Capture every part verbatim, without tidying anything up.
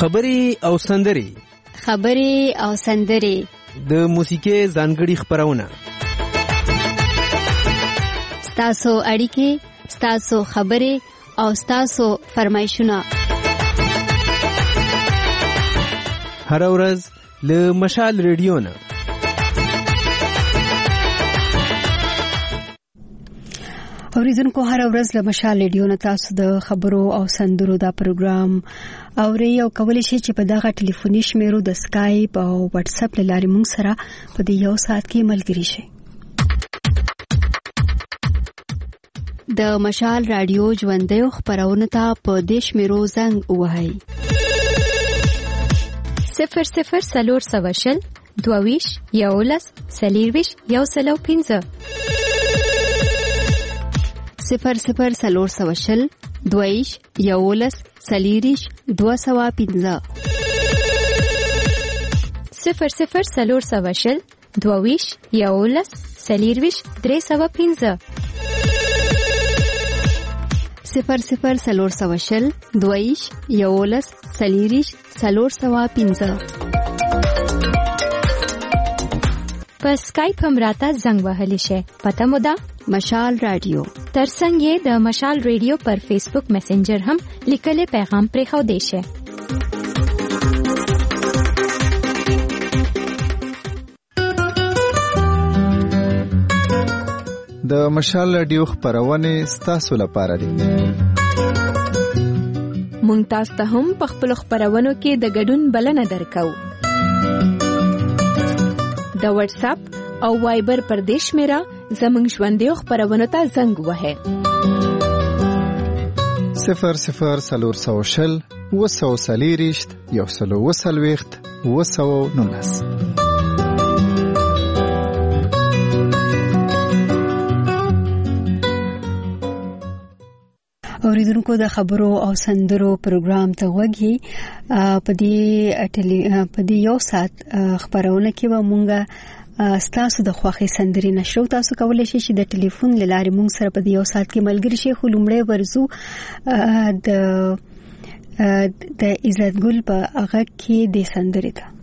خبرې او سندرې خبرې او سندرې د موسیقۍ ځانګړي خبرونه ستاسو اړیکې ستاسو خبرې او ستاسو فرمایشونه هر ورځ له مشال ریډیو نه اوریدونکو هر ورځ له مشال ریډیو نه تاسو د خبرو او سندرو دا پروګرام اوري او کولی شئ چې په دغه ټلیفوني شمیرو د سکایپ او واتس اپ له لارې موږ سره په دې یو ساعت کې ملګري شئ. د مشال رادیو ژوندۍ خبرونه ته په دې شمیرو زنګ ووهئ صفر صفر سلور سوشل دوویش یولس سلیرویش یو سلو پینځه صفر صفر سلور سوشل دویش یولس سلیریش دو سوا پینځه صفر صفر سلور سوشل دوویش یولس سلیرویش درې سوا پینځه صفر صفر سلور سوشل دویش یولس سلیریش سلور سوا پینځه په سکایپ هم راته زنګ وهلی شي. پته مو ده مشال رادیو ترڅنګ یې د مشال ریډیو پر فیسبوک میسنجر هم لیکلي پیغام پرې خو دی شي. د مشال رادیو خبرونه ستاسو لپاره دي. مونږ تاسو ته هم په خپل خبرونو کې د ګډون بلنه درکو. د واتس اپ او وایبر پر دیش میرا زمنګ ژوندۍ خبرونه ته زنګ وهه صفر صفر سلور سوشل وسو سلیریشت یو سلو وسلويخت وسو نونس. اوریدونکو د خبرو او سندرو پروګرام ته وګورئ. په دې په دې یو ساعت خبرونه کې به مونږه ستاسو د خوښي سندري نشو. تاسو کولای شئ چې د ټلیفون لارې مونږ سره په دې یو ساعت کې ملګری شئ. خو لومړی ورزو د د عزت ګل په هغه کې د سندري ته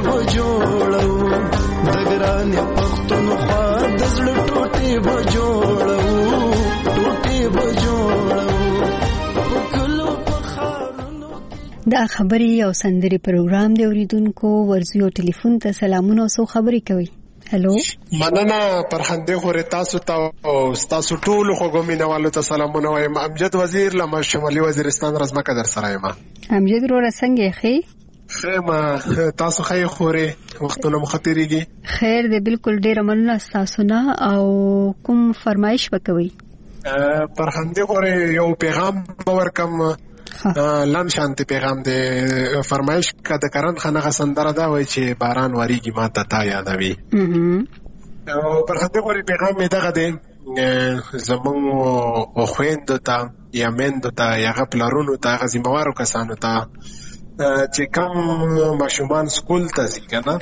دګران پختونخوا د زړه ټوټې به جوړ دا خبري او سندري پروګرام دی اوریدونکو ورزيو ټلیفون ته سلامونه او خبري کوي. هلو مننه پرخنده خوري تاسو ته او تاسو ټول خو ګمینوالو ته سلامونه وایم. امجد وزیر لمر شمالي وزیرستان رزمکه در سره یم. امجد رو رسنګ خي خیمه تاسو خی خوري وختونه مخاطريږي. خیر دې بالکل ډیر مننه تاسو نه او کوم فرمایش وکوي. پرخنده خوري یو پیغام ورکم لن شانتی پیغام دی. فرمایش کده کرن خنه سندره دا وای چې باران وریږي ما ته تا یادوي. او پرخنده خوري پیغام می دغه دی زمون او خويندو ته یا مندو ته یا غپلارونو ته غزیموارو کسانو ته چې کوم ماشومان سکول ته ځي کنه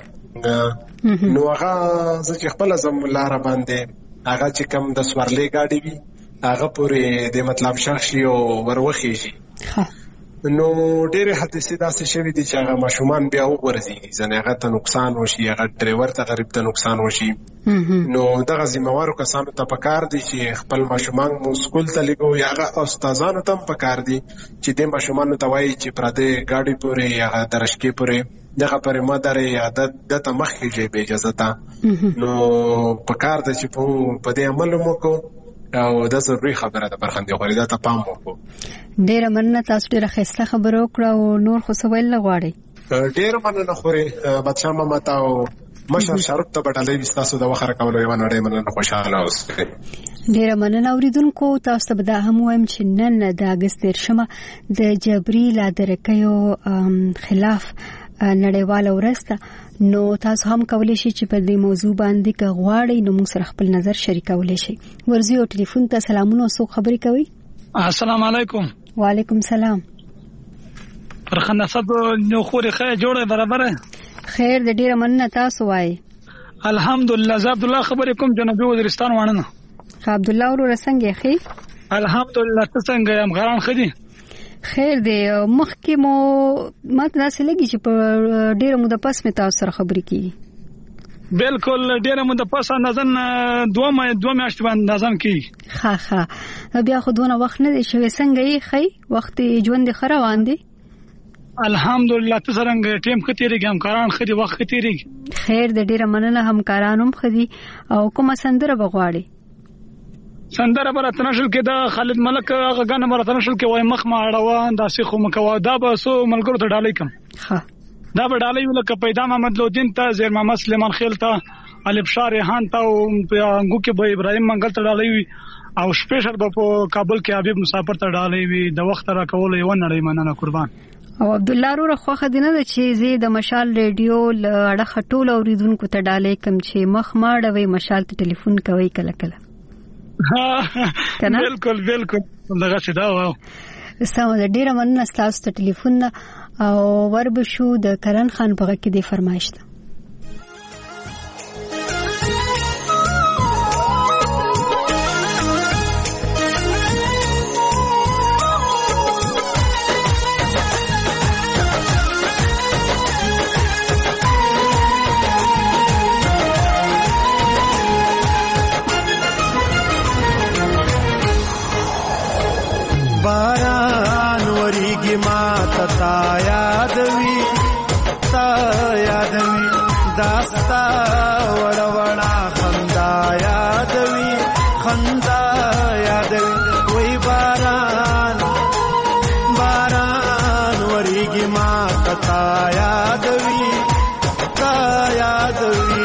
نو هغه چې خپل زم لار باندې هغه چې کوم د سورلې گاډي وي هغه پورې د مطلب شخصي او وروخي شي. نو ډېر حادثې داسې شوي دي چې هغه ماشومان بیا وغورځي ځنې هغه ته نقصان وشي هغه ډریور ته غریب ته نقصان وشي. نو دغه ذمہوارو کسانو ته پکار دي چې خپل ماشومان مو سکول ته لګو یا هغه استادانو ته پکار دي چې د ماشومانو ته وایي چې پردې گاډي پورې یا درشکې پورې دغه پرې مدارې یا د ته مخکې جې به اجازه ته نو پکار دي چې په دې عمل مو کو او دا ضروري خبره ده. پرخنده خوري دا ته پام وکړو. ډیر مننه تاسو ډیره ښه خبره وکړه او نور خو سوال لغواړي. ډیر مننه خوري بادشاہ ماما تاو مشر شرط ته بټلې تاسو د وخره کولو یو نړۍ مننه خوشاله اوسئ. ډیر مننه اوریدونکو تاسو ته دا هم وایم چې نن د اگست دیرشمه د جبري لادرکیو خلاف نړیواله ورځ ده. نو تاسو هم کولی شئ چې په دې موضوع باندې که غواړئ نو موږ سره خپل نظر شریکولی شئ. ورزيو ټلیفون ته سلامونه او خبرې کوي. السلام علیکم. وعلیکم سلام. پرخنده صاحب نو خوري خیر جوړه برابر خیر د ډیره مننه تاسو وای. الحمدلله ز عبد الله خبرې کوم جنوبي وزیرستان وانه. عبد الله ورو رسنګ خي الحمدلله څنګه یم غران خدي خیر دی. مخکې مو ماته داسې لګي چې په ډیره موده پس مې تاسو سره خبرې کیږي. بالکل ډیره موده پس اندازن دوه مې دوه میاشتې باندې اندازن کیږي. ها ها بیا خو دونه وخت نه دی شوی. څنګه یې خی وخت ژوند خره روان دی؟ الحمدلله ته څنګه ټیم خطرېږي همکاران خدي وخت خطرېږي. خیر د ډیره مننه همکاران هم خدي او کومه سندره بغواړي؟ سندره براتنشل کې دا خالد ملک هغه غنه براتنشل کې وای مخ ما اړوان داسې خو مکوا دا به سو ملګرو ته ډالۍ کوم. ها دا به ډالۍ ولکه پیدا محمد لودین ته زیر محمد سلیمان خیل ته علي بشار ریحان ته او انګو کې به ابراهيم منګل ته ډالۍ وي او سپیشل به په کابل کې حبیب مسافر ته ډالۍ وي. د وخت را کول یو نړۍ مننه قربان. او عبد الله رو خوخه دینه د چې زی د مشال ریډیو لړه خټول اوریدونکو ته ډالۍ کوم چې مخ ماړوي مشال ته ټلیفون کوي کله کله. بالکل بالکل دغه څه دا واو. سم د ډیره مننه تاسو ته ټلیفون او وربشو د کرن خان په کې دی فرمایش ده. باران وریږي ما ته تا یادوي تا یادوي داستا وړ وړا خندا یادوي خندا یادوي وای باران باران وریږي ما ته تا یادوي تا یادوي.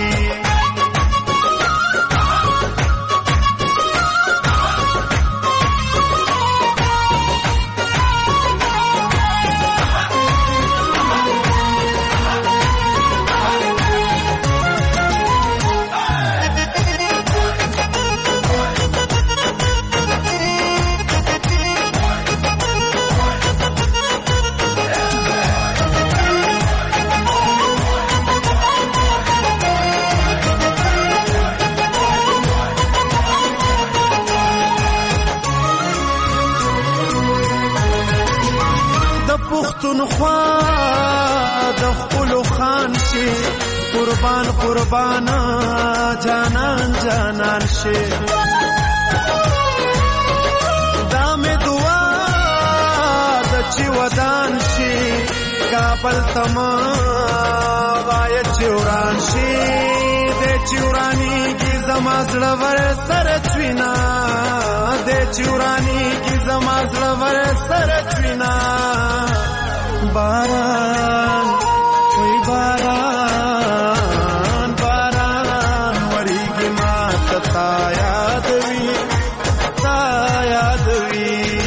پښتونخوا د خپل خان شي قربان قربان جانان جانان شي. دا مې دعا د چې ودان شي بل تما غایت چوران شي د چورانی کی زما زړه ور سره چوینا د چورانی کی زما زړه ور سره چوینا باران وی باران باران وریږي ما تا یاد وی تا یاد وی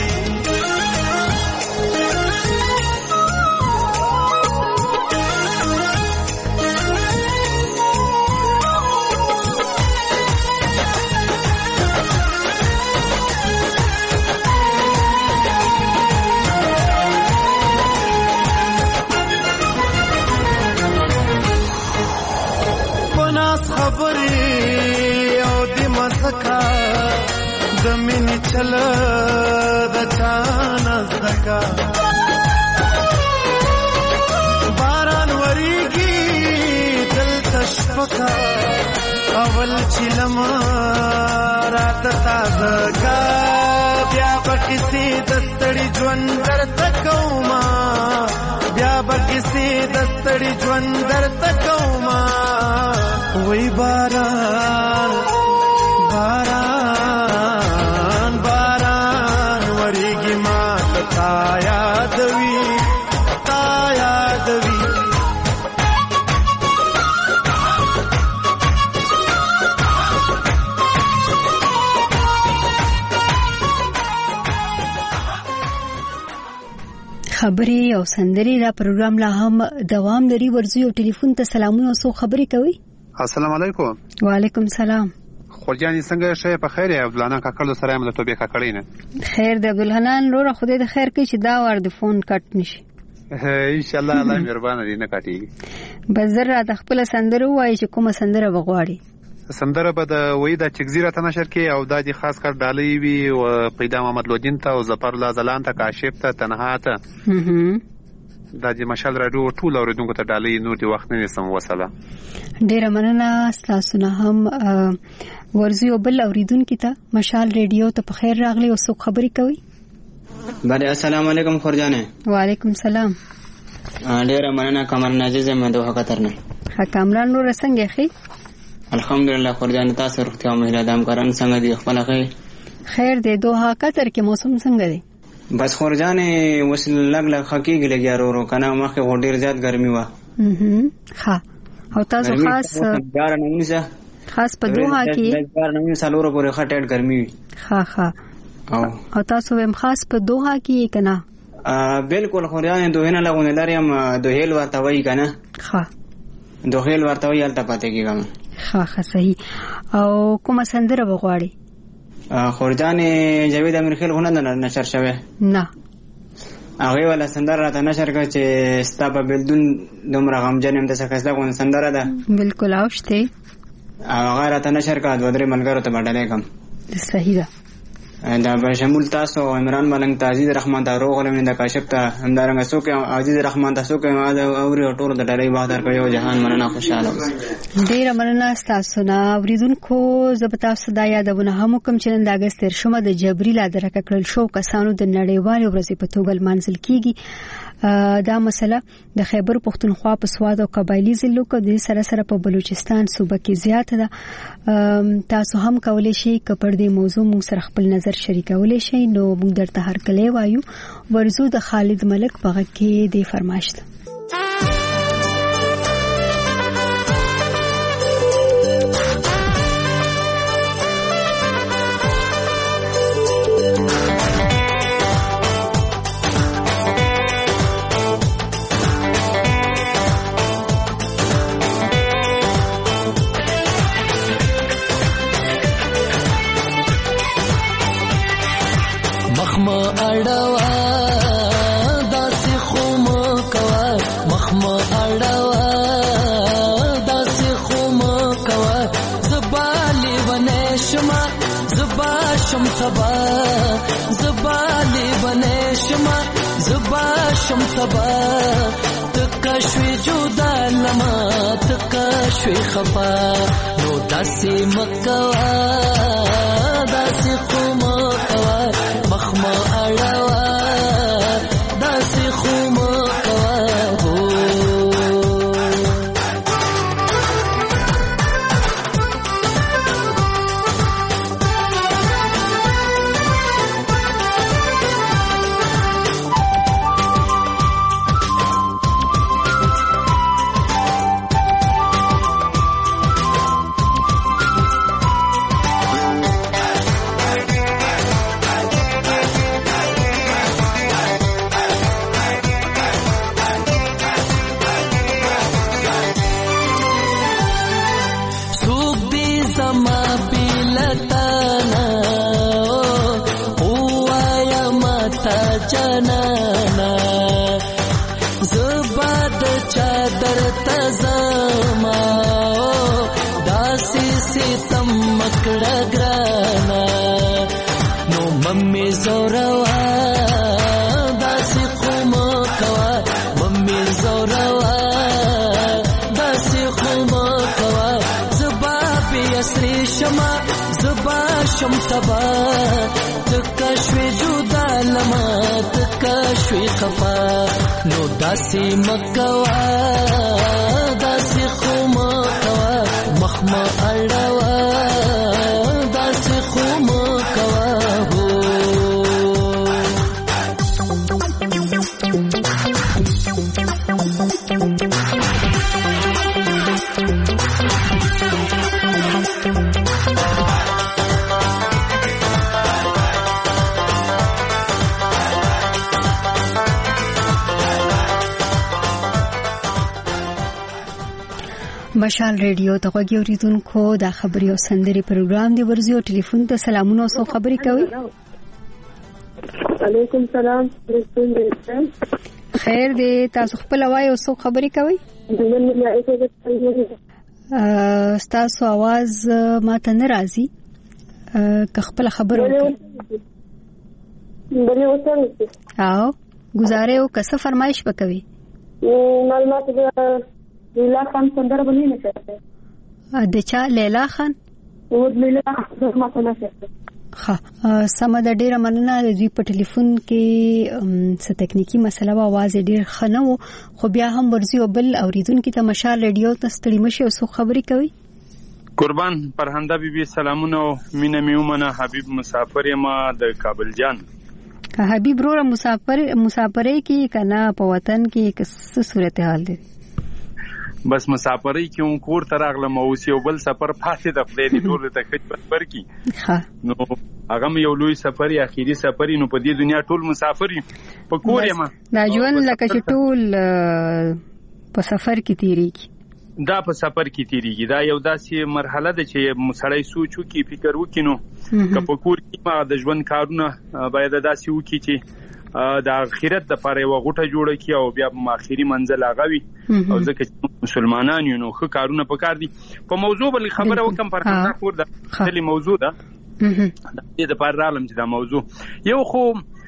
زمینی چل د چانا زکا باران وریگی دل تشفقا اول چلم رات تازگا بیا بکسی دستڑی جون در تکوما بیا بکسی دستڑی جون در تکوما وی باران باران باران وریگی ما تا یاد وی تا یاد وی خبرې او سندري دا پروګرام لا هم دوام لري. ورځي او ټلیفون ته سلامونه او سو خبرې کوي. السلام علیکم. وعلیکم السلام. خورجانې څنګه شې په خیر یې؟ عبدالحنان کاکړ سره یم له توبې کاکړې نه. خیر د عبدالحنان وروره خدای د خیر کوي چې دا وار د فون کټ نشي ان شاء الله. الله مهربان دی نه کټیږي. بس زه د خپل سندره وایي چې کومه سندره وغواړي. سندره به د وې د چګزیره ته نشر کې او د خاص کر ډالۍ وي او پیدا محمد لودین ته او ظفر الله زلان ته کاشف ته تنها ته دا د مشال راډیو ټول اوریدونکو ته ډالۍ نور دی وخت نه سم وسله. ډیره مننه تاسو نه هم ورزي او بل اوریدونکو ته مشال ریډیو ته په خیر راغلی او څوک خبري کوي. بله السلام علیکم خورجانه. وعلیکم السلام. ډیره مننه کمر ناجیز مده وختر نه. ها کامران نور څنګه خي؟ الحمدلله خورجانه تاسو روغتیا او مهرباني دامکاران څنګه دي؟ خپل خیر خیر دی. دوه قطر کې موسم څنګه دی؟ بس خورجانه وس لګ لګ حقیقي لګیا ورو کنه مخه ډیر زیات ګرمي و. اها ها او تاسو خاص ګار نه ونیسه خاص په دوه کې ګار نه ونیسه لورو پورې خټټ ګرمي وي. ها ها او او تاسو هم خاص په دوه کې کنه؟ ا بالکل خورجانه دوه نه لګونه لرم دوهیل ورته وای کنه. ها دوهیل ورته وای الته پاتې کیږم. ها ها صحیح. او کومه سندره وغواړي؟ خورجانه جاوید امیرخیل غونه نه نشر شوه نه هغه ولا سندره راته نشر کړ چې ستابه بلدون دومره غمجن هم د څه غون سندره ده. بالکل اوشته هغه راته نشر کړ دوه درې ملګرو ته باندې کم. صحیح ده. دا به شمول تاسو عمران ملنګ عزیز رحمان ته روغلم د کاشف ته همدارنګ څوک عزیز رحمان تاسو کې ما دا اوري ټول د ډالۍ بادر کړو جهان مننه خوشاله اوسئ. ډیر مننه تاسو نه اوریدونکو. زبتا صدا یادونه هم کوم چې نن د اگست تر شمه د جبريل ادرک کړل شو کسانو د نړیوال ورځې په توګه منځل کیږي. دا مسله د خیبر پختونخوا په سواد او قبایلی ضلعو کې د سره سره په بلوچستان صوبه کې زیات ده. تاسو هم کولای شئ کپړ دې موضوع مو سره خپل نظر شریکولای شئ. نو موږ درته هر کله وایو ورزو د خالد ملک په کې د فرمایش شم سبا تکشوی جدا لما تکشوی خفا نو داسی مکوا داسی خومکوا مخما اڑوا داسی خومکوا هو ستم مکړه ګرانا نو ممي زوروا داسې قوم کوا ممي زوروا داسې قوم کوا زبا په اسري شما زبا شم تبا تکشوي جدا لما تکشوي خفا نو داسې مکوا داسې قوم کوا مخما اړوا داسې قوم کوا مشال ریډیو ته غوږی اوریدونکو دا خبري او سندري پروګرام دی ورزي او ټلیفون ته سلامونه او خبري کوي. علیکم سلام. خیر دی تاسو خپل وای او خبري کوي. تاسو आवाज ماته ناراضي که خپل خبر وکړي. بلې وته او گزارې او کس فرمایش وکوي. معلومات لیلا خان سندره بنې نه شته. د چا لیلا خان؟ او لیلا خان ماته نه شته. ها سم د ډیره مننه د دوی په ټلیفون کې څه تکنیکی مسله و आवाज ډیر خنه و خو بیا هم ورزي او بل اوریدونکو ته مشال ریډیو ته ستړي مشه او څو خبري کوي. قربان پرهنده بیبي سلامونه او مینه میومنه حبیب مسافر ما د کابل جان. که حبیب رو مسافر مسافرې کې کنه په وطن کې څه صورتحال دی؟ بس مسافرۍ کې اون کور ته راغلم او یو بل سفر پاتې د خپل دی ټول ته کټ پر کی ها نو هغه یو لوی سفر اخیری سفر نو په دې دنیا ټول مسافر په کور یم دا ژوند لکه چې ټول په سفر کې تیریږي. دا په سفر کې تیریږي. دا یو داسې مرحله ده چې مسړی سوچو کې فکر وکینو که په کور کې ما د ژوند کارونه باید داسې وکړي چې د اخرت د پاره یو غوټه جوړه کی او بیا په اخیری منزل هغه او ځکه مسلمانان یو نو خو کارونه پکار دي. په موضوع بل خبره وکم پر خاطر خور ده خلی موضوع ده د پاره عالم چې دا موضوع یو خو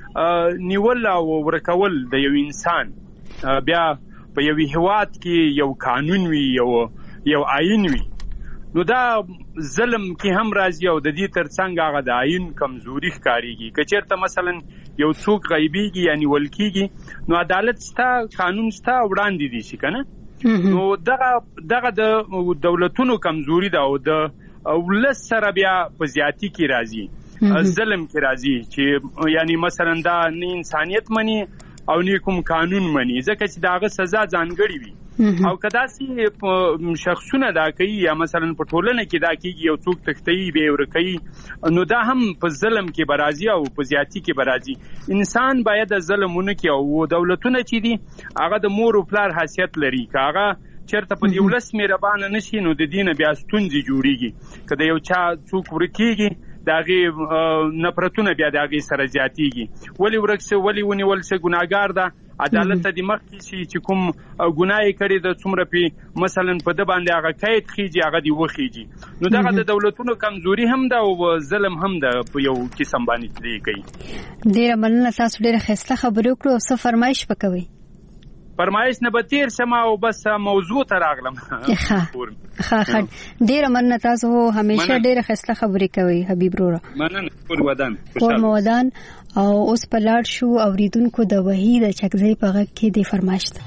نیول او ورکول د یو انسان بیا په یو هیواد کې یو قانون وي یو یو آئین وي نو دا ظلم کې هم راځي او د دې ترڅنګ هغه د آئین کمزوري ښکاریږي. که چېرته مثلا یو څوک غیبیږي یعنی ولکیږي نو عدالت ستا قانون ستا وړاندې دي شي کنه نو دغه دغه د دولتونو کمزوري ده او د ولس سره بیا په زیاتی کې راځي ظلم کې راځي چې یعنی مثلا دا نه انسانیت مني او نه کوم قانون مني ځکه چې داغه سزا ځانګړي وي او کدا سي شخصونه دا کوي یا مثلا په ټولنه کې دا کوي یو څوک تختي به ورکي نو دا هم په ظلم کې برازي او په زیاتی کې برازي. انسان باید ظلمونه کې او دولتونه چې دي هغه د مور او پلار حیثیت لري که هغه چرته په یو لس مهربان نشي نو د دینه بیا ستونزې جوړيږي. کله یو چا څوک ورکیږي داغه نفرتونه بیا داغه سره زیاتیږي. ولی ورکسه ولی ونیول څه ګناګار ده عدالت ته د مخکې شي چې کوم ګناي کړي د څومره پی مثلا په د باندې هغه قید خيږي هغه دی وخیږي نو دغه د دولتونو کمزوري هم ده او ظلم هم ده په یو قسم باندې دی کوي. ډیره مننه تاسو ډیره خسته خبرې وکړو او څه فرمایش وکوي. فرمایش نه به تیر شمه او بس موضوع ته راغلم. ښه ښه ډیره مننه تاسو همیشه ډیره خسته خبرې کوي حبیب روره. مننه کور ودان کور ودان او اوس په لاړ شو اوریدونکو د وحید چکزی په غږ کې دی فرمایش ده.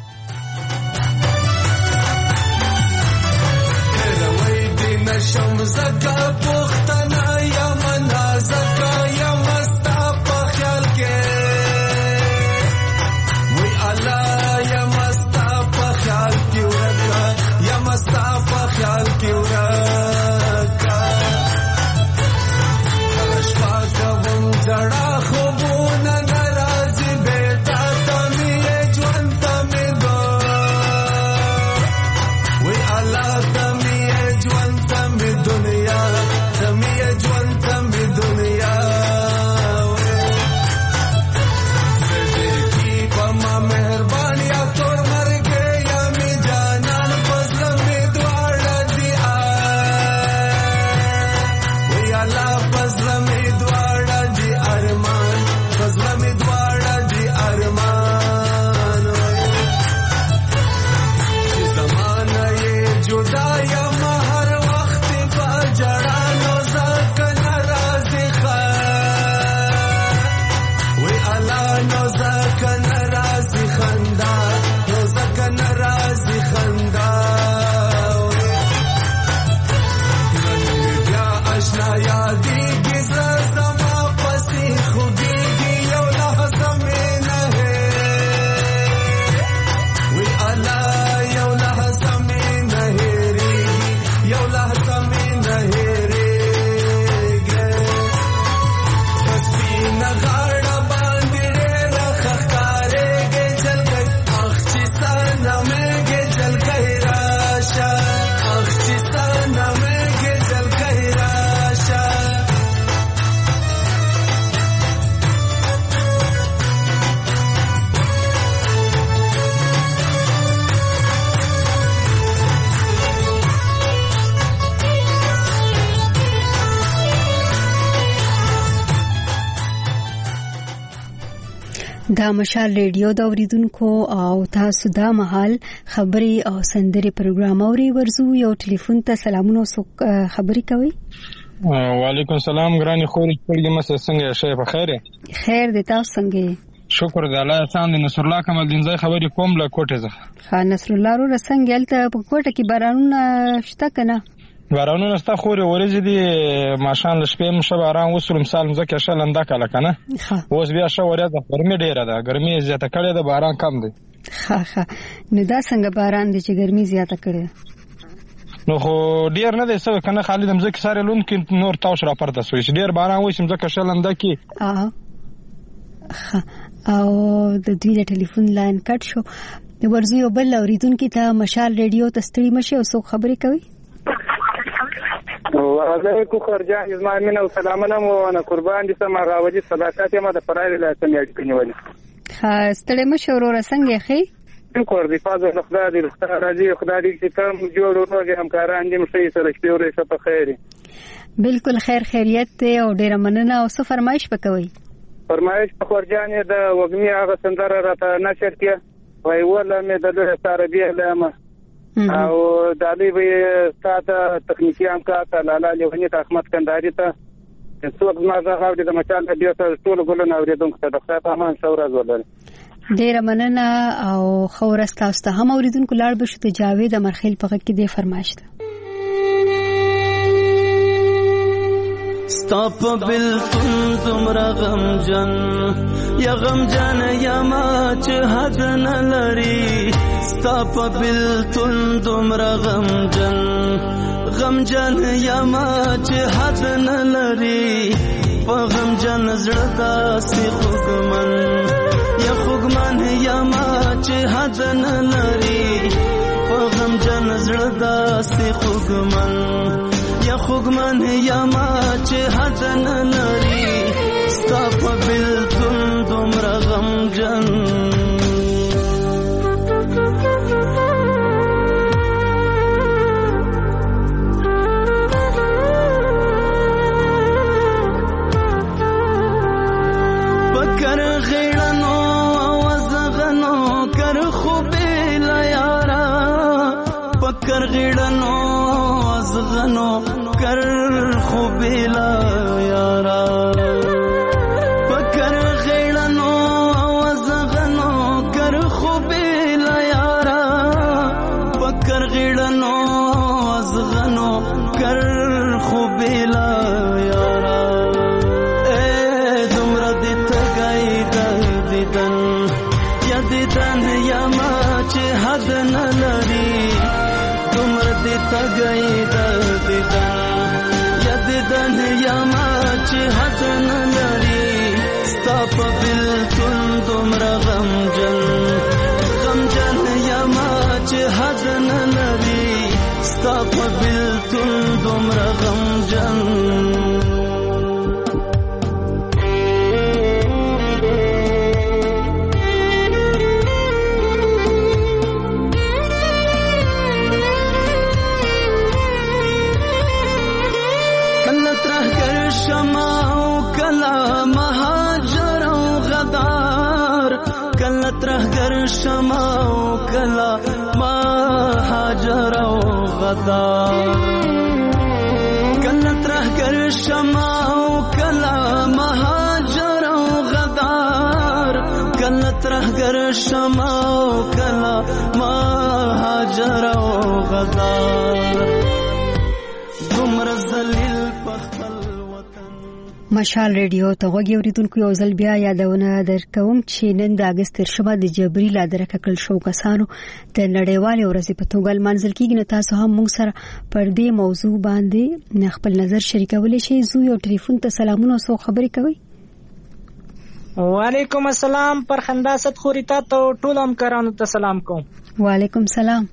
نشم زکا پختنا یا منا زکا یا مستا په خیال کې وی الله یا مستا په خیال کې ورکا یا مستا په خیال کې ورکا شپه کوم زړه خوبونه ناراضي بیتا تمي ژوند تمي دو وی الله تمي ژوند تمي دنیا دا مشال ریډیو د اوریدونکو او تاسو دا مهال خبري او سندري پروګرام اوري ورزو یو ټلیفون ته سلامونه خبري کوي. وعلیکم السلام ګراني خوري پړګي مسه څنګه شې په خیره؟ خیر دې تاسو څنګه؟ شکر دې الله احسان دې. نصر الله کمال دین زای خبري کوم لا کوټه زه. ها نصر الله رو رسنګ الته په کوټه کې بارانونه شته کنه؟ بارانونه ستا خوري ورځې دي ماشان لشپې مشه باران وسلم سال مزه شلم دا کله کنه. اوس بیا شو ورځ د ګرمي ډیره ده، ګرمي زیاته کړې ده، باران کم دی. ها ها نو دا څنګه باران دی چې ګرمي زیاته کړې؟ نو خو ډیر نه دی څه کنه، خالد مزه کې ساره لون کې نور تاوش را پرته سوي ډیر باران وای چې مزه شلم دا کې. اه او د دوی ټلیفون لاین کټ شو. ورزو یو بل اوریدونکو ته مشال ریډیو ته ستړي مشه او څوک خبرې کوي؟ وعلیکم خرجان زما مين او سلامونه مو انا قربان دي سم راوجي صداقت ما د فرای له سمې کنيولي. ها ستړي مشورو رسنګ خي کور دی فاز خدای دې خدای راځي خدای دې چې تم جوړ ورغه همکاران دې مشي سره شپوري څه په خیر. بالکل خیر خیریت ته او ډیر مننه او څه فرمایش وکوي؟ فرمایش په خرجان د وګمي هغه سندره راته نشر کې وای ولا مې د له سره بیا لامه او دالي به تاسو تخنیکیان کا لاله لهنی ته احمد کنداري ته څوک ما زه غوډه د مچال د بیا ټول ګلونه اوریدونکو ته د خدای په امان شورز ولر. ډیر مننه او خورست تاسو ته هم اوریدونکو لاړ بشو ته جاوید امرخیل په کې دی فرمایش ده. ستاپ بالکل تمرا غم جن یا غم جن یا ما چې حد نه لري. ستاپ بالکل تمرا غم جن غم جن یا ما چې حد نه لري. په غم جن زړه داسې خوږمن یا خوږمن یا ما چې حد نه لري. په غم جن زړه داسې خوږمن یا خوږمن یا ما چې حد نه لري. ستا په بلتون دومره غمجن پکر غیړنو وزغنو کر خوبې لا یارا. پکر غیړنو وزغنو کر خوبیلا یارا. پکر غیړنو وزغنو کر خوبیلا یارا. پکر غیړنو وزغنو کر خوبیلا یارا. اے دومره دې تګای د دیدن یا دیدن یا ما چې حد نه لري. دومره دې تګای د دیدن دن یا ما چې حد نه لري. ستا په بلتون دومره غمجن غمجن یا ما چې حد نه لري. ستا په بلتون دومره غمجن ترهګر شمع او کلا مهاجر او غدار. کله ترهګر شمع او کلا مهاجر او غدار. کله ترهګر شمع او کلا مهاجر او غدار. دومره ذلیل په مشال ریډیو ته وګورئ اوریدونکو یو ځل بیا یادونه درکوم چې نن د اگست شپه د جبري لا درکه کل شو کسانو د نړیوال ورځې په توګه منځل کېږي. نو تاسو هم موږ سره پر دې موضوع باندې خپل نظر شریکولی شئ. زو یو ټلیفون ته سلامونه او خبرې کوي. وعلیکم السلام پر خندا ست خوري تا ته ټول همکارانو ته سلام کوم. وعلیکم سلام.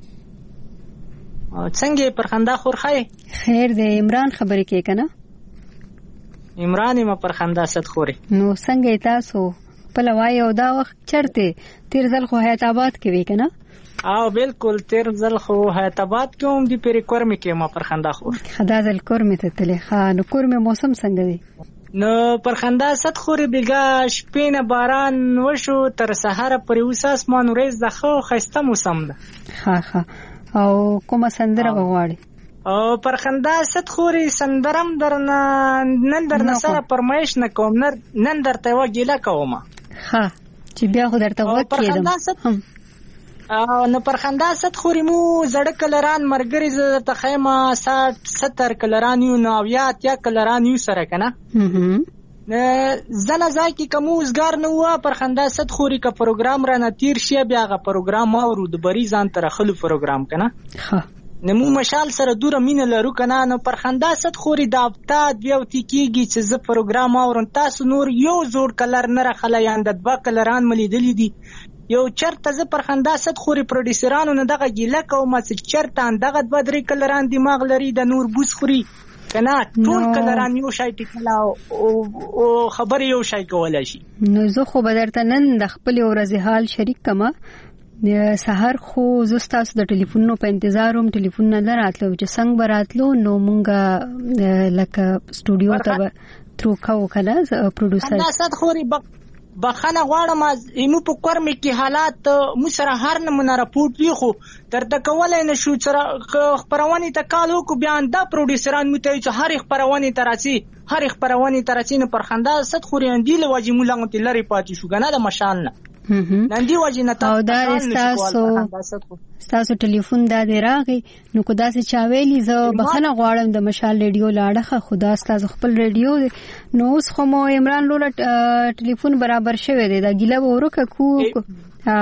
څنګه پر خندا خور خای؟ خیر دی. عمران خبرې کوي کنه؟ عمران ما پر خندا ست خوري. نو څنګه تاسو په لوای او دا وخت چرته تیر ځل خو حیات آباد کې وی کنه؟ او بالکل تیر ځل خو حیات آباد کې هم دی پری کورمه کې ما پر خندا خور. خدا ځل کورمه ته تلې. ها نو کورمه موسم څنګه دی؟ نو پر خندا ست خوري بیګا شپې نه باران وشو تر سهار پرې اوس اسمان ورځ د خو خسته موسم ده. ها ها او کومه سندره غواړي؟ او پر خندا ست خوري سندرم درنه نن درنه سره پرمایش نه کوم نن درته و ګیله کوم. ها چې بیا خو درته وکړم. او نو پر خندا ست خوري مو زړه کلران مرګري ز ته خیمه سات ستر کلران یو نو یا یا کلران یو سره کنه. هم زنه ځای کې کوم وزګار نه و پر خندا ست خوري کا پروګرام را نتیر شي بیا غا پروګرام اورو د بری ځان تر خلو پروګرام کنه. ها نمو مشال سره دوره مين لرو کنه نو پر خندا ست خوري د اپتا دیو تی کیږي چې ز پروګرام اورم تاسو نور یو زوړ کلر نه راخلا یاند د با کلران ملیدلی دي یو چرته ز پر خندا ست خوري پروډوسرانو نه دغه ګیله کوم چې چرته دغه د بدري کلران دماغ لري د نور بوس خوري کنه ټول کلران یو شای ټکلا او خبر یو شای کولای شي. نو زه خو بدرته نن د خپل ورځ حال شریک کما سحر خو زستاسو د ټلیفونونو په انتظار وم ټلیفون نه دراتلو چې څنګه براتلو نو مونږه لکه سټوډیو ته ترو کاو کله پروډوسر دا ست خوري بخنه غواړم ایمو په کورم کې حالات مو سره هر نمونه راپورټ وی خو تر د کولای نه شو سره خبرونه ته کالو کو بیان دا پروډوسران مو ته چې هر خبرونه تراسي هر خبرونه تراسي نه پر خندا ست خوري اندیل واجی مولنګ ته لری پاتې شو کنه د مشال نه نن دی واجی نه تاسو تاسو تاسو ټلیفون دا دی راغی نو کو دا چې چاویلی زه بخنه غواړم د مشال ریډیو لاړه خدا تاسو خپل ریډیو نو اوس خو مو عمران لور ټلیفون برابر شوی دی دا ګیله ورکه کو ها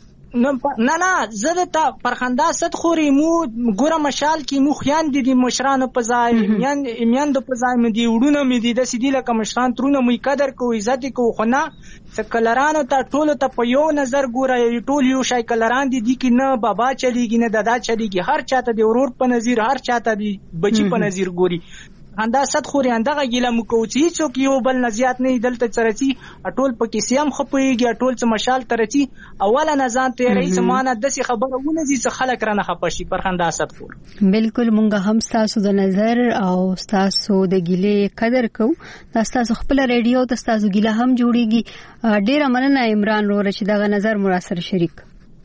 نه نه زه ته پر خندا ست خوري مو ګوره مشال کې مو خیان دي د مشرانو په ځای میان میان د په ځای مې دی وډونه مې دي د سیدی لکه مشران ترونه مې قدر کو عزت کو خو نه څکلرانو ته ټول ته په یو نظر ګوره ټول یو شای کلران دي دي کې نه بابا چلیږي نه دادا چلیږي هر چاته دی ورور په نظر هر چاته دی بچی په نظر ګوري خندا ست خوري اندغه ګیله مو کوچی څوک یو بل نزيات نه دلته چرچی ټول پکې سیام خپويږي ټول څه مشال ترچی اوله نزان ته رئیس مانه د څه خبرونه دي څه خلک رانه خپشي پر خندا ست خور بالکل مونږه هم تاسو د نظر او تاسو د ګیله قدر کو تاسو خپل ریډیو تاسو ګیله هم جوړیږي ډیره مننه عمران لور چې دغه نظر مراسر شریک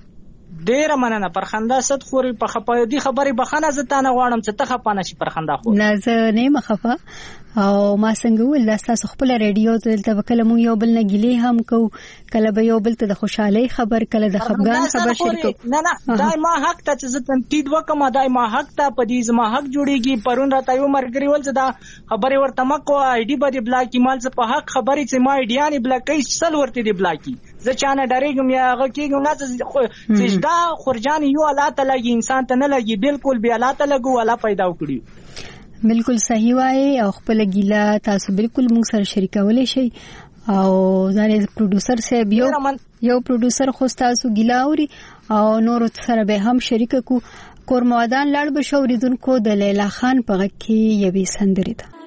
ډیره مننه پر خندا ست خوري په خپه دي خبري بخنه زتانه غواړم چې ته خپانه شي پر خندا خور نه زه نه مخفه او ما څنګه ول تاسو خپل ریډیو ته وکړه مو یو بل نه ګیلې هم کو کله به یو بل ته د خوشحالي خبر کله د خفګان خبر شریکو نه نه دای ما حق ته چې زه تنقید وکم دای ما حق ته په دې زما حق جوړیږي پرون راته یو مرګري ول چې دا خبري ورته مکو آی ډي به بلاکی مال څه په حق خبري چې ما ایډیانی بلاکی سل ورته دی بلاکی زه چانه ډریګم یا هغه کېږم نه چې دا خورجان یو الله تعالی انسان ته نه لګي بالکل به الله تعالی ګو الله پیدا وکړي بالکل صحیح وای او خپل ګیله تاسو بالکل موږ سره شریکولای شئ او ځانې پروډوسر صاحب یو یو پروډوسر خو تاسو ګیله اوري او نور سره به هم شریک کو کورموادان لړ بشوریدونکو د لیلا خان په غږ کې یوې سندرې ده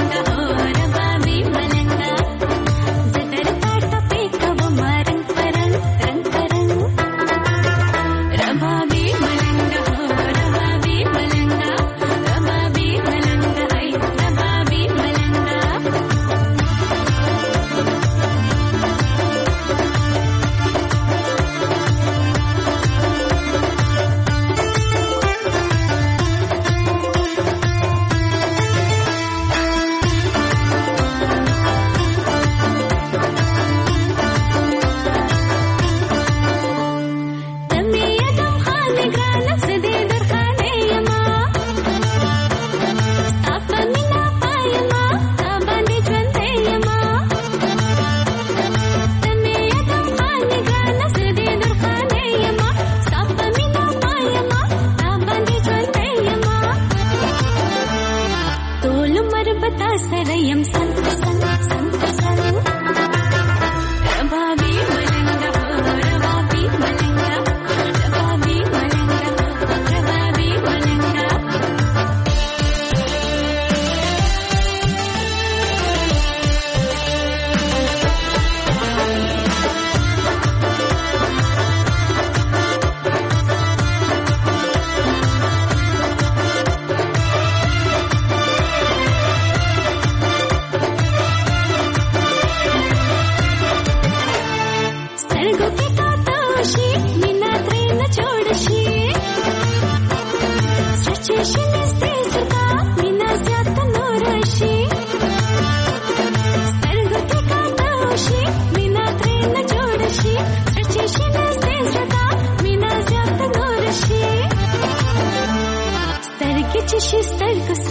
Maran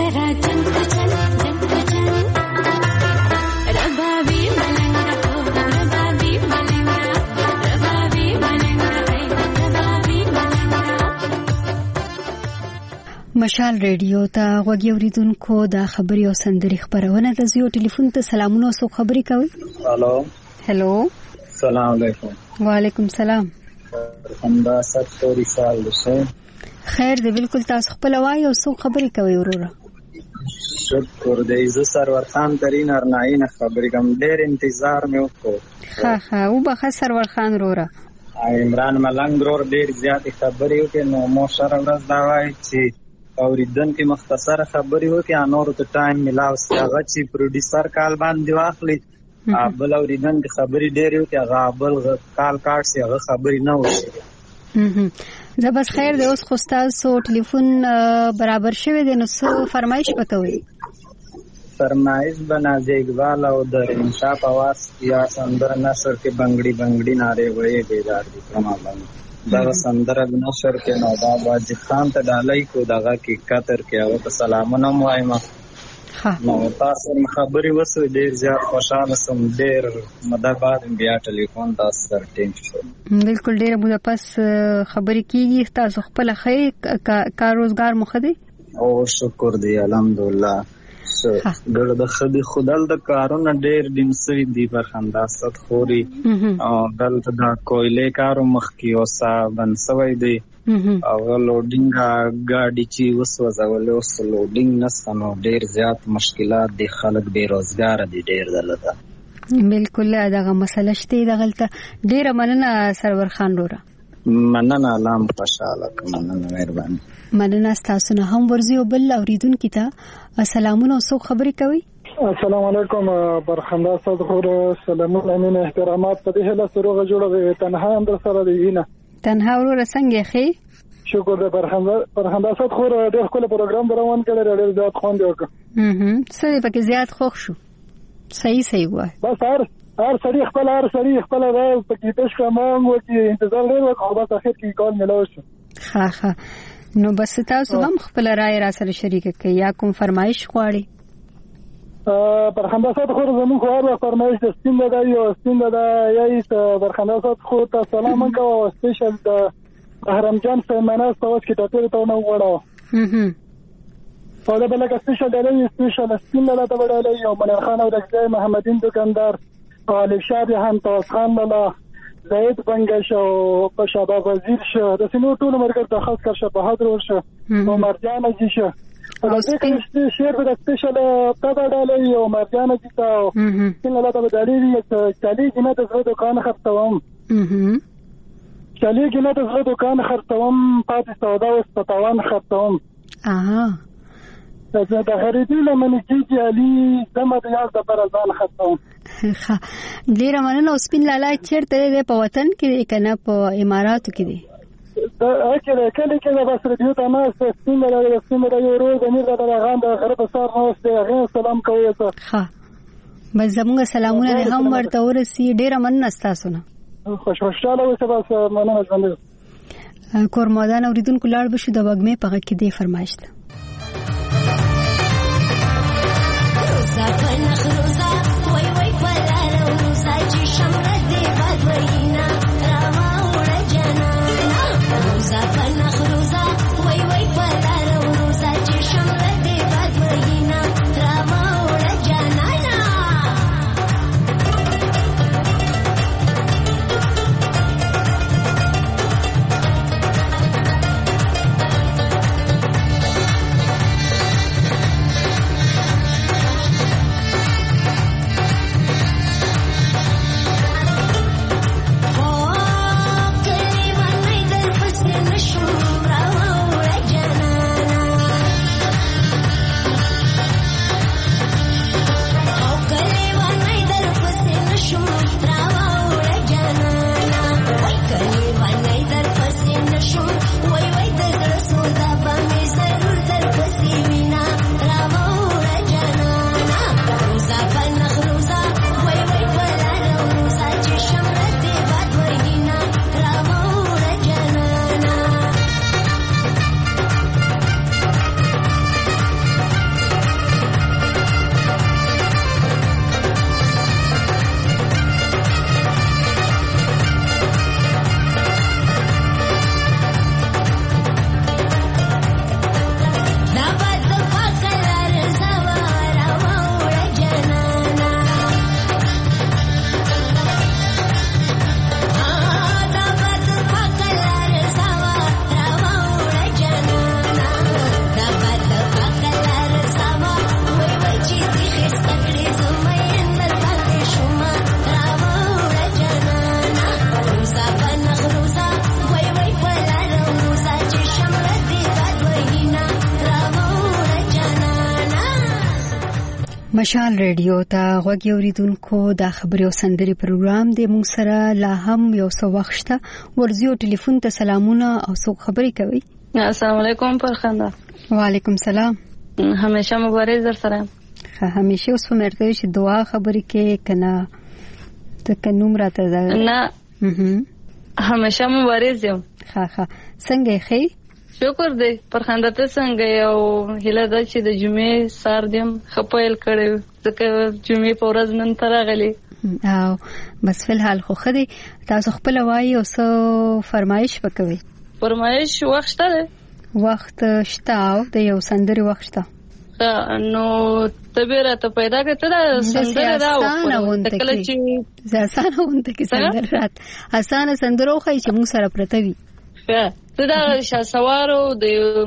जरा जन जन जन जन रबाबी मलंगा हो रबाबी मलंगा रबाबी मलंगा है रबाबी मलंगा مشال ریډیو ته غوږی اوریدونکو دا خبري او سندري خبرونه د زیو ټلیفون ته سلامونه او خبري کوي. هالو هلو السلام علیکم. وعلیکم السلام. همدا ستوري سال شه خیر دی بالکل تاسو خپل وای او څو خبري کوي وروره. شکر دې ز سرور خان ترين ارناین خبري کوم ډېر انتظار مې وکړ. ها ها او به سرور خان وروره عمران ملنګ ورور ډېر زیات خبري وکړ نو مو سره ورځ دا وای چې اوریدونکو مختصر خبري وکړي انور ته ټایم ملاو هغه چې پروډوسر کال باندې واخلي بل اوریدونکو خبري ډېر وکړي هغه بل کال کارت سي هغه خبري نه وشي. زه بس خیر د اوس خو تاسو ټلیفون برابر شوی دی نو څه فرمایش پتوي. فرمایش بنازه اقبال او د انشاء پواس یا سندر نصر کې بنگړي بنگړي ناره وې بیدار دي کما باندې دا سندر نصر کې نو دا واجد خان ته ډالای کو دغه کې کتر کې او سلامونه وایم. نو تاسو خبري وسو ډیر زیات خوشاله سم ډیر مده بعد بیا ټلیفون تاسو سره ټینګ شو. بالکل ډیر مده پس خبري کیږي تاسو خپل خې کار روزګار مخه دي او شکر دی الحمدلله. ګل د خدي خدل د کارونه ډېر دین سوي دی په خنداست خوري او دلته د کویلې کارو مخ کې اوسه بنسوي دی او لوډینګ ګاډي چې وسوځول اوس لوډینګ نستنو ډېر زیات مشکلات دي خلک بیروزګار دي ډېر دلته. بالکل دغه مسله شته دغلته ډېر مننه سرور خان وروره. مننه لام خوشاله کوم مننه مهرباني مننه تاسو نه هم ورزي او بل اوریدونکو ته سلامونه او څو خبري کوي. السلام علیکم برخنده صد خور سلامونه امین احترامات په دې له سروغه جوړه تنها هم در سره دی نه تنها ورو څنګه خي شکر دې برخنده برخنده صد خور ډېر خپل پروګرام روان کړی ډېر زیات خوند وکړ. هه څه پکې زیات خوښ شو. صحیح صحیح وای بس هر هر سړي خپل هر سړي خپل راز پکې تش کوم وکي انتظار ډېر وکړ بس اخر کې کال ملو شو. ها ها نو بس تاسو هم خپل رائے را سره شریک کړئ یا کوم فرمایش غواړي. برخنده صد خور زموږ خو هر فرمایش د سپین د یو سپین د یای برخنده صد خور ته سلام کوم او سپیشل د حرم جان سیمانه تاسو کې ټاټر ته نو وړو. هم په دې بل کې سپیشل د یو سپیشل سپین د ته وړاله یو منیر خان او د محمدین دکاندار علي شاه هم تاسو خان له زید بنگش او شباب وزیر شه د سینو ټول مرګ ته خاص کر شه بهادر ورشه او مرجان جی شه او د دې شعر د سپیشل په ډاله یو مرجان جی ته څنګه لا ته ډالې چالي جنہ د زړه دکان خرڅوم چالي جنہ د زړه دکان خرڅوم پاتې سودا او ستوان خرڅوم. اها زه د غریبي لمنې کېږي علي زما د یاد د برزان خرڅوم. ښه ډېر مننه. اوس سپین لالا چیرته دی په وطن کې دی کنه په اماراتو کې دی؟ دا اکه کله کله بس ریډیو ته ما سپین لالا سپین لالا یو ورځ د میر د غان د غرب سار نو غو سلام کوي ته. ښه بس زموږ سلامونه هم ورته ورسي. ډېر مننه تاسو نه خوش خوشاله اوسه بس مننه ژوند کورمادان اوریدونکو لاړ بشو د وګمې په کې دی فرمایش ده. روزا پنخ روزا وای وای پلار روزا چې شمره دې بدوینا راما وړ جنانا روزا پنخ روزا وای وای پلار روزا چې شمره دې بدوینا راما وړ جنانا مشال ریډیو ته غوږ اوریدونکو د خبري او سندري پروګرام د مونږ سره لا هم یو څو وخت شته ورزيو ټلیفون ته سلامونه او څوک خبري کوي. السلام علیکم پرخنده. وعلیکم سلام. همیشه مبارز در سره. همیشه اوس په مرته چې دعا خبري کې کنه ته کنوم راته ده نه همیشه مبارز یم. ها ها څنګه خې شکر دی پرخنده ته څنګه یو هله د چې د جمعې سار دیم خپل کړو ځکه جمعې په ورځ نن تر غلي او بس فل حال خو خدي تاسو خپل وایي او سو فرمایش وکوي. فرمایش وخت شته وخت شته او د یو سندري وخت شته نو تبیره ته پیدا کړه دا سندره راو کله چې ځاسانه وونته کې سندره رات اسانه سندرو خای چې موږ سره پرته وي ته دا شاسوارو د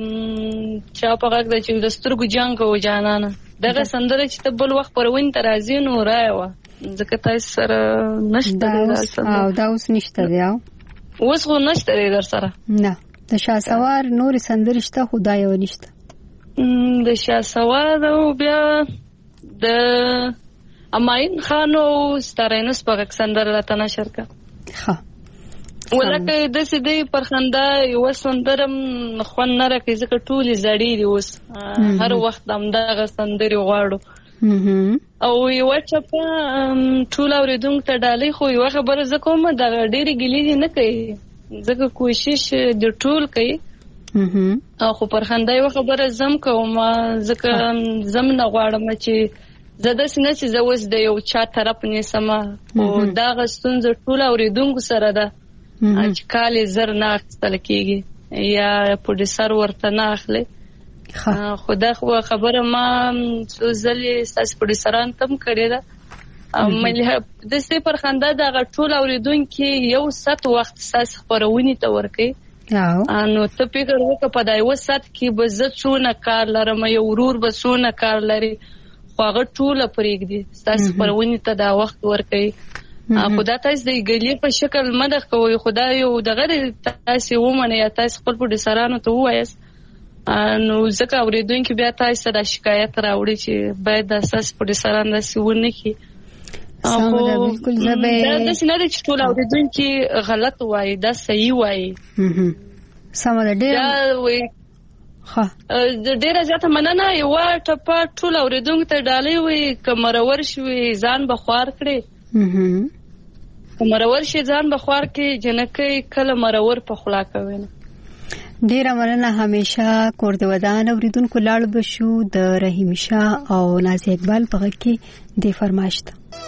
چا په غږ د چې د سترګو جنگ او جانانه دغه سندره چې ته بل وخت پروین تر ازي نو رايوه ځکه تاسو سره نشته او دا اوس نشته دی اوس خو نشته دی در سره نه د شاسوار نور سندرې شته خدای و نشته د شاسوار او بیا د اماین خانو ستارینس په غږ سندره راته نشر کا ها ولکه د سیدې پرخنده یو سندرم خوان نه راکې ځکه ټولې زړې دي اوس هر وخت دغه سندرې غواړو او یو چپه ټول اوریدونکو ته ډالۍ خو یو خبره زه کوم د ډېرې ګیلې نه کوي ځکه کوشش د ټول کوي او خو پرخنده یو خبره زم کوم ځکه زم نه غواړم چې زده سینه چې زه اوس د یو چا طرف نه سما او دغه ستونزه ټول اوریدونکو سره ده چې کالي زر نه اخستل کېږي یا پروډوسر ورته نه اخلي خدا خو خبره ما څو ځلې ستاسو پروډوسران تم کړې ده مله د سې پرخنده دغه ټول اوریدونکو یو سات وخت ستاسو خبرونه ته ورکي نو ته فکر وکړه په دایو سات کې به زه څونه کار لرم یو ورور به څونه کار لري خو هغه ټول پرېږدي ستاسو خبرونه ته دا وخت ورکي خدا تاسو د ګلې په شکل مدح کوي خدای یو دغه تاسو ومنه یا تاسو خپل پروډوسرانو ته وایس نو ځکه اوریدونکو بیا تاسو د شکایت راوړي چې باید د اساس پروډوسران داسې ونه کړي او بالکل زبې دا څنګه د ټول اوریدونکو غلط وایي دا صحیح وایي سم ده ډیر وایي ها د ډیره ځاته مننه یو ټپه ټول اوریدونکو ته ډالۍ وي کمرور شوي ځان بخوار کړي مرور شي ځان بخوار کې جنکې کله مرور په خلا کوي ډیره مننه همیشه کور د ودان اوریدونکو لاړ بشو د رحیم شاه او نازي اقبال په غږ کې د فرمایشت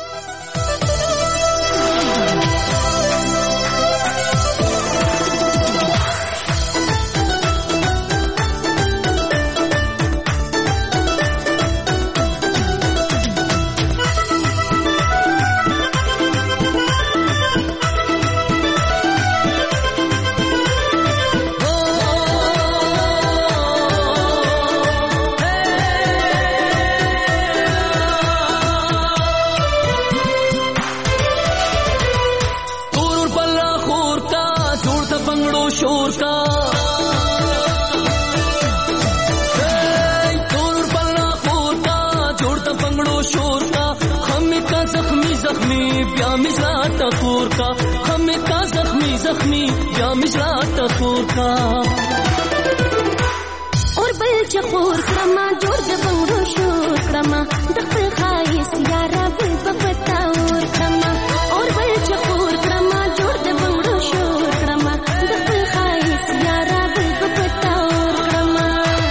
زخمی یا مشرات خور کا اور بل چخور کرما جوړ د بنګو شور کرما د خپل خایس یارا بل پپتا اور کرما اور بل چخور کرما جوړ د بنګو شور کرما د خپل خایس یارا بل پپتا اور کرما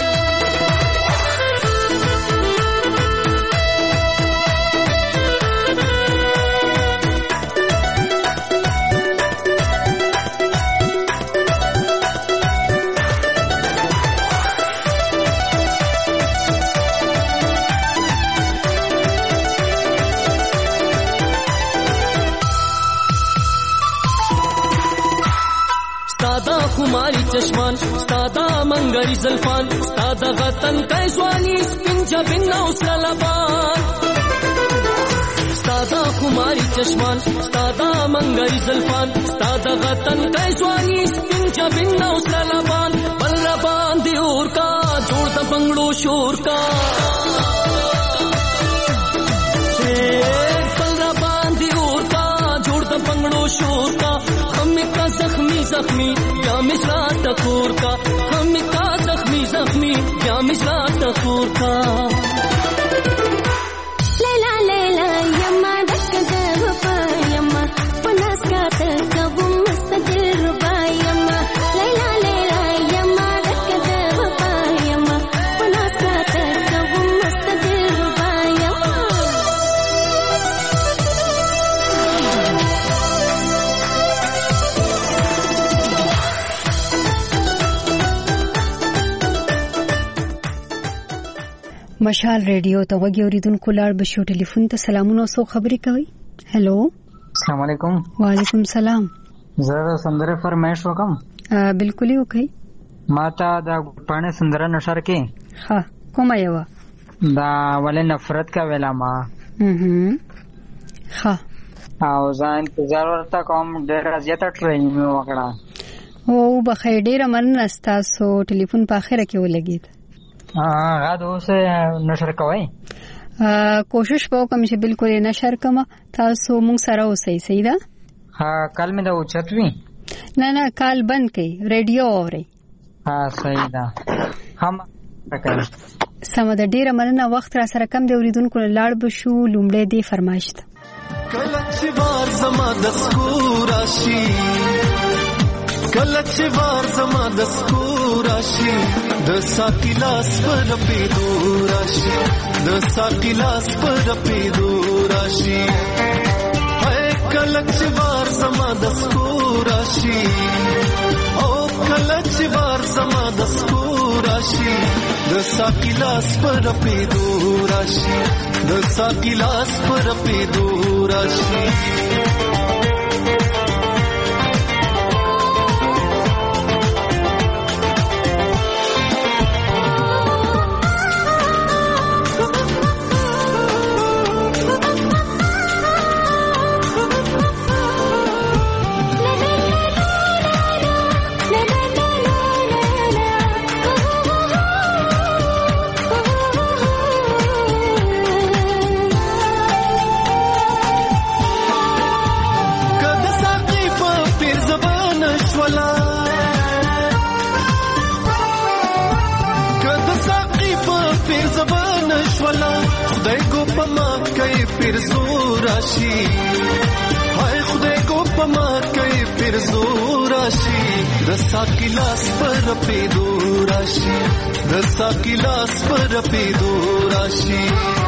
خماری چشمان ستادا منگری زلفان ستادا غتن کایزوانی سپین جبین اوسلا لبان ستادا خماری چشمان ستادا منگری زلفان ستادا غتن کایزوانی سپین جبین اوسلا لبان بل ربان دی اور کا جوړ د بنگړو شور کا शोर का, हम का जख्मी जख्मी क्या मिसरा टकोर का, हम का जख्मी जख्मी क्या मिसरा टकोर का. लैला लैला यम्मा डक देव पायम्मा पनास का तकबु मुस्तदिल रुबा यम्मा. लैला लैला यम्मा डक देव पायम्मा पनास का तकबु मुस्तदिल रुबा यम्मा. مشال ریډیو ته وګورئ اوریدونکو لاړ بشو ټلیفون ته سلامونه او خبرې کوي. هلو السلام علیکم. وعلیکم سلام. زه سندره فرمایش وکم. بالکل یو کوي. ما ته د پانه سندره نشر کې ها کومه یو دا ولې نفرت کا ویلا ما هم ها او ځان انتظار ورته کوم ډېر زیاته ټرین مې وکړه. او بخیر ډېر مننه تاسو ټلیفون په اخره کې ولګید. ها غاډ اوس نشر کوي. کوشش وکم چې بالکل نشر کما تاسو مونږ سره اوسئ. صحیح ده. ها کال مې دا اوچتوي. نه نه کال بند کړئ ریډیو اورئ. ها صحیح ده. هم راکړئ. سم ده ډیره مننه. وخت را سره کم دی اوریدونکو لاړ بشو لومړی دی فرمایش ته. کله چې بار زما د سکو راشي کله چې بار زما د سکو راشي د ساقي لاس پر پیدو راشي د ساقي لاس پر پیدو راشي کله چې بار زما د سکو راشي او کله چې بار زما د سکو راشي د ساقي لاس پر پیدو راشي د ساقي لاس پر پیدو راشي. پیر زور راشي هاي خدای کو پما کوي پیر زور راشي د ساقي لاس پر پیدو راشي د ساقي لاس پر پیدو راشي.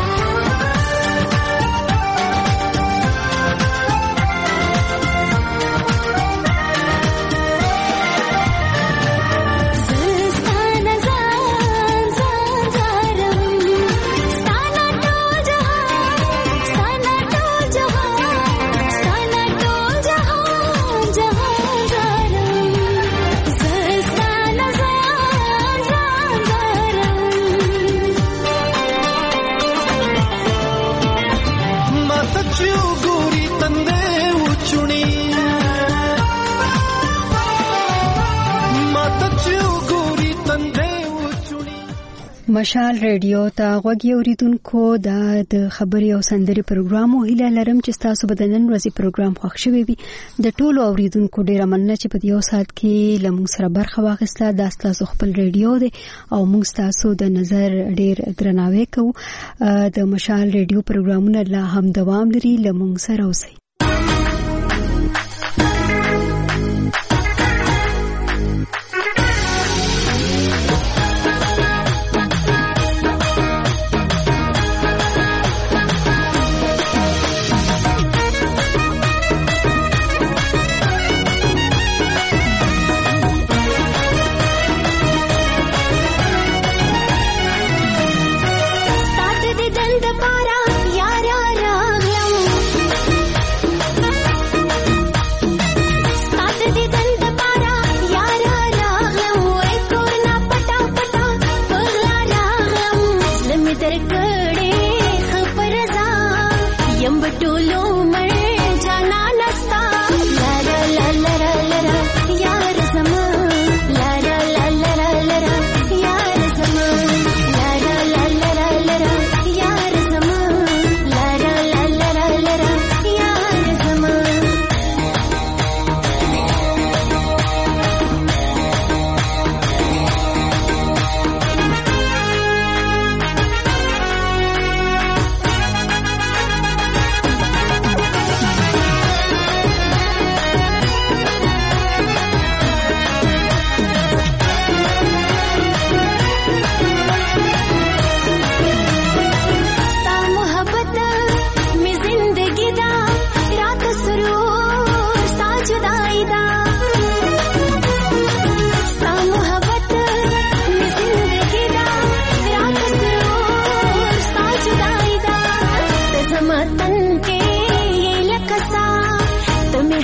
مشال ریډیو ته غوږی اوریدونکو دا د خبري او سندري پروګرام او هیله لرم چې تاسو به د نن ورځې پروګرام خوښ شوي وي. د ټولو اوریدونکو ډیره مننه چې په یو ساعت کې لمون سره برخه واخیسته. دا تاسو خپل ریډیو دی او موږ تاسو د نظر ډیر درناوی کوو. د مشال ریډیو پروګرامونه لا هم دوام لري. لمون سره اوسئ.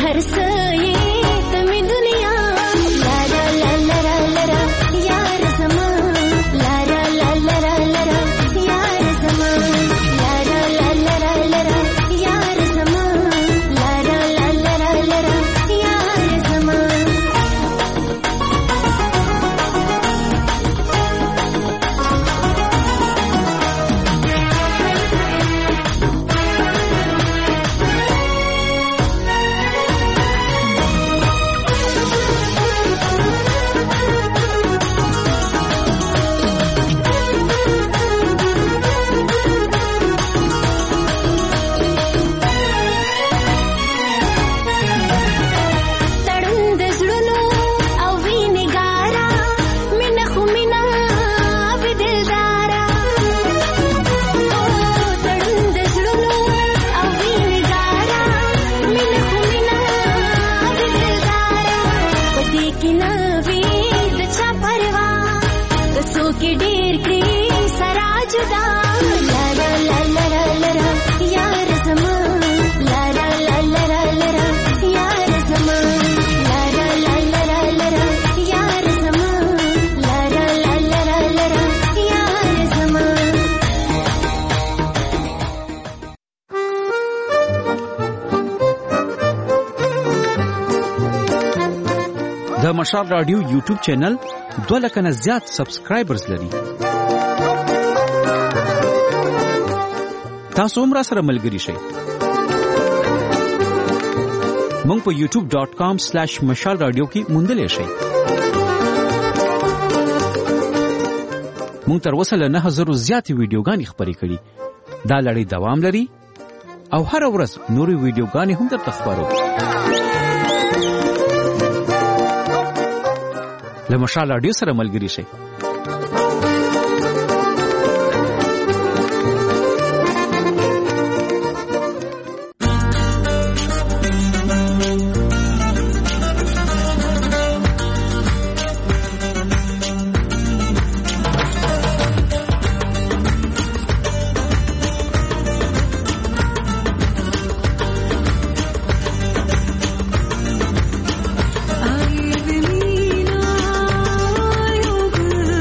हर सये तमी दुनिया लारा लारा लारा यार समा लारा लारा लारा यार समा लारा लारा लारा यार समा लारा लारा लारा यार समा के ढेर के सरा जुदा लारा लारा लारा यार समा लारा लारा लारा यार समा लारा लारा लारा यार समा लारा लारा लारा यार समा د مشال رادیو یوټیوب چینل دوه لکه نه زیات سبسکرایبرز لري. تاسو هم را سره ملګري شئ. مونږ په یوټیوب ډاٹ کام سلیش مشال رادیو کې موندلی شئ. مونږ تر اوسه له نه زرو زیاتې ویډیوګانې خپرې کړي. دا لړۍ دوام لري او هر ورځ نورې ویډیوګانې هم درته خپرو. له مشال رادیو سره ملګري شئ. I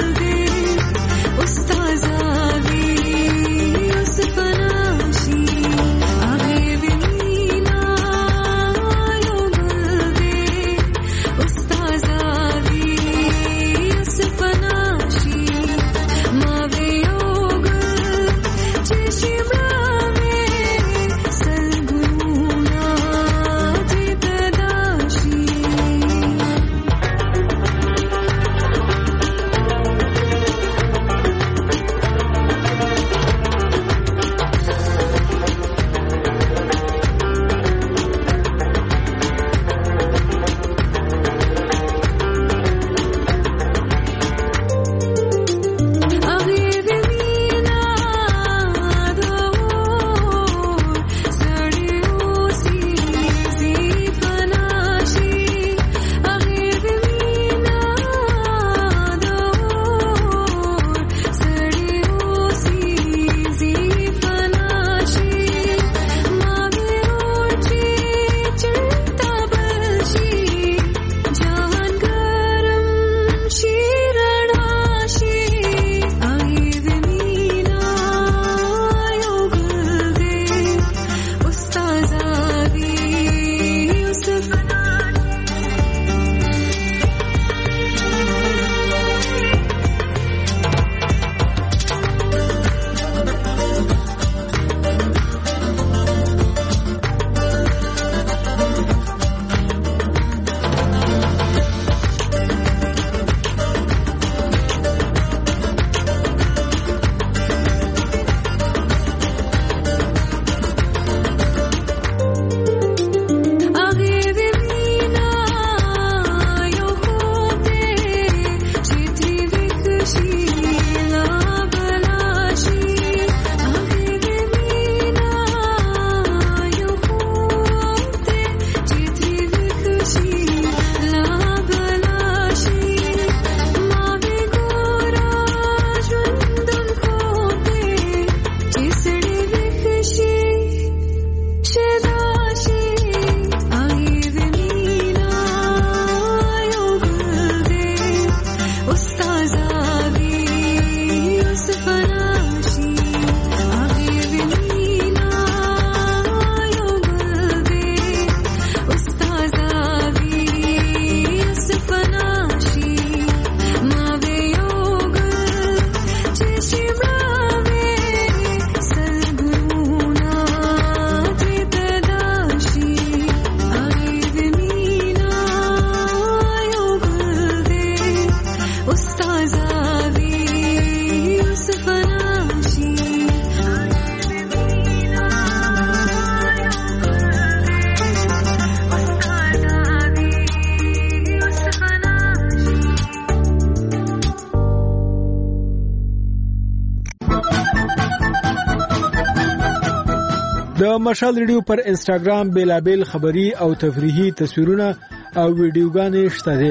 مشال ریډیو پر انسټاګرام بیلابل خبری او تفریحي تصویرونه او ویډیوګانې شته دي.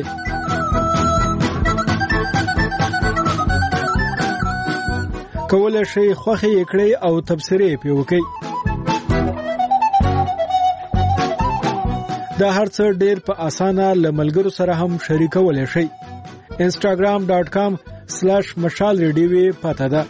کولای شئ خوښه یې کړئ او تبصرې پې وکړئ. دا هر څه ډېر په اسانه له ملګرو سره هم شریکولی شئ. انسټاګرام ډاټ کام سلاش مشال ریډیو پته ده.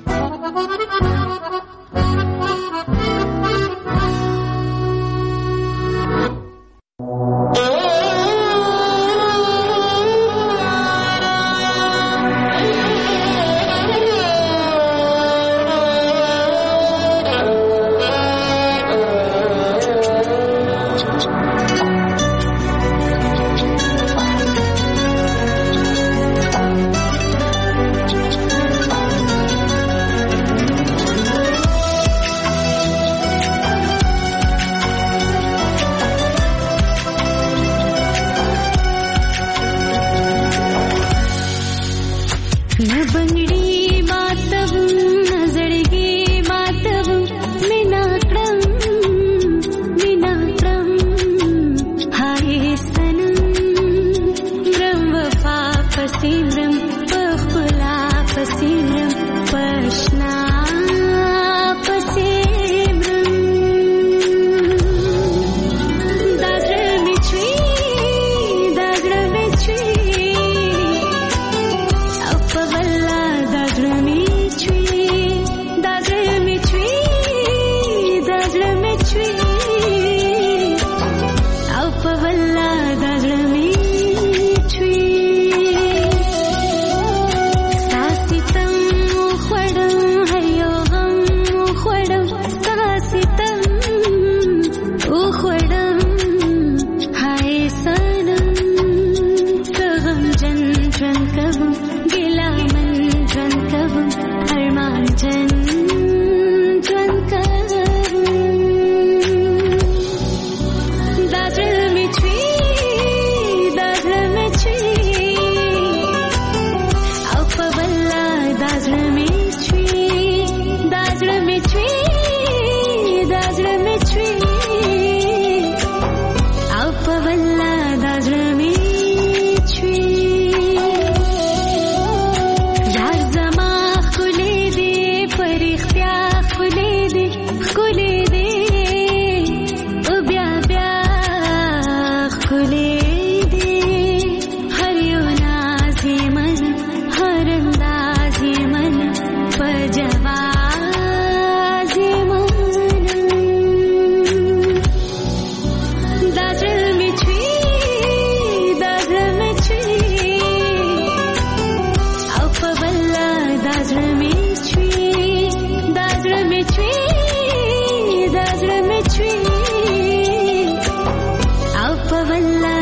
والله